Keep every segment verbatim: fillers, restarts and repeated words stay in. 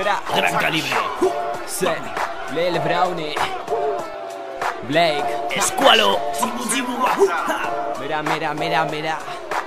Mira, gran calibre. sí, Lil Brownie, Blake, Escualo, Chibu Chibu Wahoo. mira, mira, mira, mira.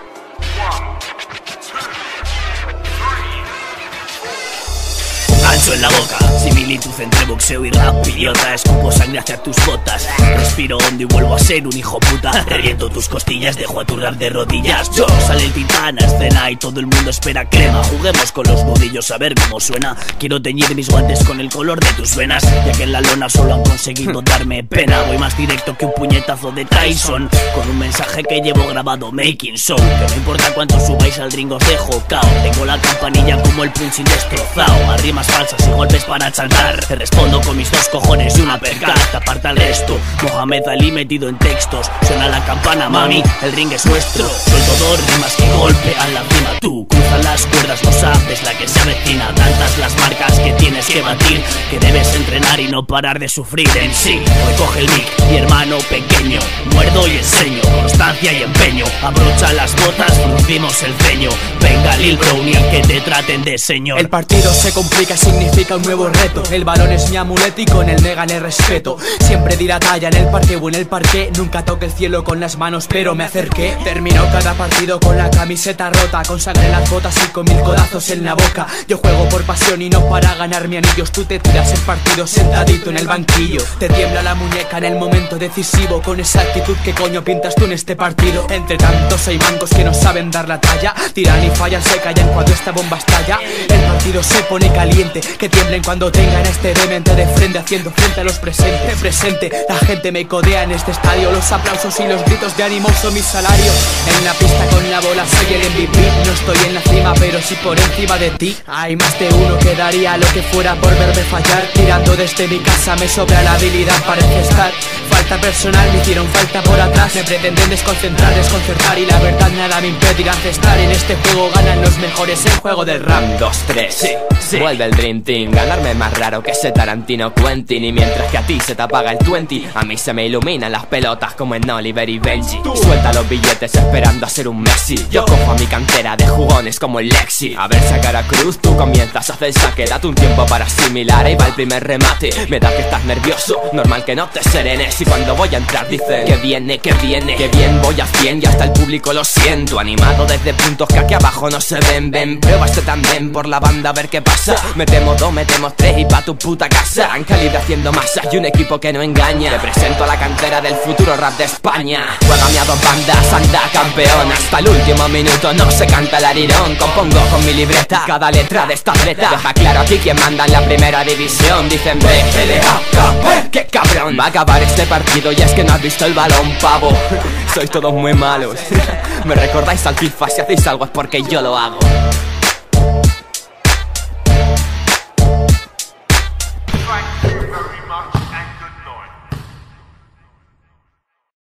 Ancho en la boca, similitud entre boxeo y rap. Idiota, escupo sangre hacia tus botas. Respiro hondo y vuelvo a ser un hijo puta. Reviento tus costillas, dejo a tu rap de rodillas. Yo, sale el titán a escena y todo el mundo espera crema. Juguemos con los nudillos a ver cómo suena. Quiero teñir mis guantes con el color de tus venas, ya que en la lona solo han conseguido darme pena. Voy más directo que un puñetazo de Tyson, con un mensaje que llevo grabado making show. Que no importa cuánto subáis al ring os dejo cao. Tengo la campanilla como el punching destrozado. Más rimas falsas y golpes para chantar. Te respondo con mis dos cojones y una perca. Te aparta el resto, Mohamed Ali metido en textos. Suena la campana, mami, el ring es nuestro. Suelto dos rimas que golpean la rima. Tú cruzas las cuerdas, no sabes la que se avecina. Tantas las marcas que tienes que batir, que debes entrenar y no parar de sufrir en sí. Hoy coge el mic, mi hermano pequeño. Muerdo y enseño, constancia y empeño. Abrocha las botas, fruncimos el ceño. Venga Lil Brownie, que te traten de señor. El partido se complica, significa un nuevo reto. El balón es mi amuleto y con él me gané respeto. Siempre di la talla en el parque o en el parque. Nunca toqué el cielo con las manos, pero me acerqué. Terminó cada partido con la camiseta rota, con sangre en las botas y con mil codazos en la boca. Yo juego por pasión y no para ganarme anillos. Tú te tiras el partido sentadito en el banquillo. Te tiembla la muñeca en el momento decisivo. Con esa actitud, ¿qué coño pintas tú en este partido? Entre tantos hay mancos que no saben dar la talla. Tiran y fallan, se callan cuando esta bomba estalla. El partido se pone caliente, que tiemblen cuando tengan a este demente de frente, haciendo frente a los presentes. Presente, la gente me codea en este estadio. Los aplausos y los gritos de ánimo son mi salario. En la pista con la bola soy el M V P. No estoy en la cima, pero sí por encima de ti. Hay más de uno que daría lo que fuera por verme fallar. Tirando desde mi casa me sobra la habilidad para estar. Falta personal, me hicieron falta por atrás. Me pretenden desconcentrar, desconcertar, y la verdad nada me impedirá ancestrar. En este juego ganan los mejores, el juego del rap. Dos, tres, Sí, sí. vuelve el Dream Team. Ganarme es más raro que ese Tarantino Quentin. Y mientras que a ti se te apaga el veinte, a mí se me iluminan las pelotas como en Oliver y Benji. Suelta los billetes esperando a ser un Messi. Yo cojo a mi cantera de jugones como el Lexi. A ver sacar a Cruz, tú comienzas a hacer saque. Date un tiempo para asimilar, ahí va el primer remate. Me da que estás nervioso, normal que no te serenes. Y cuando voy a entrar dicen que viene, que viene, que bien voy a cien y hasta el público lo siento. Animado desde puntos que aquí abajo no se ven. Ven, prueba este tandem por la banda a ver qué pasa. Metemos dos, metemos tres y pa' tu puta casa. Han calibre haciendo masa y un equipo que no engaña. Te presento a la cantera del futuro rap de España. Juégame a dos bandas, anda campeón. Hasta el último minuto no se canta el arirón. Compongo con mi libreta cada letra de esta letra. Deja claro aquí quién manda en la primera división. Dicen B L A K P, ¡qué cabrón! Va a acabar este partido y es que no has visto el balón, pavo. Sois todos muy malos. Me recordáis al FIFA, si hacéis algo es porque yo lo hago.